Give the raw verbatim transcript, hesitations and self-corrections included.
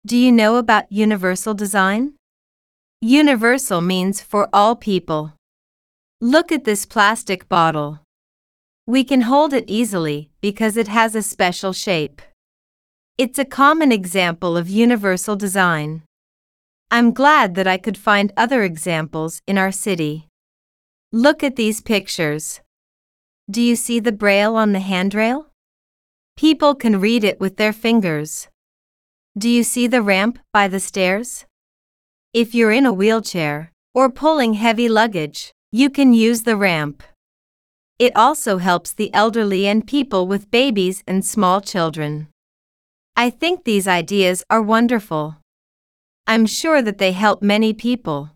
Do you know about universal design? Universal means for all people. Look at this plastic bottle. We can hold it easily because it has a special shape. It's a common example of universal design. I'm glad that I could find other examples in our city. Look at these pictures. Do you see the braille on the handrail? People can read it with their fingers. Do you see the ramp by the stairs? If you're in a wheelchair or pulling heavy luggage, you can use the ramp. It also helps the elderly and people with babies and small children. I think these ideas are wonderful. I'm sure that they help many people.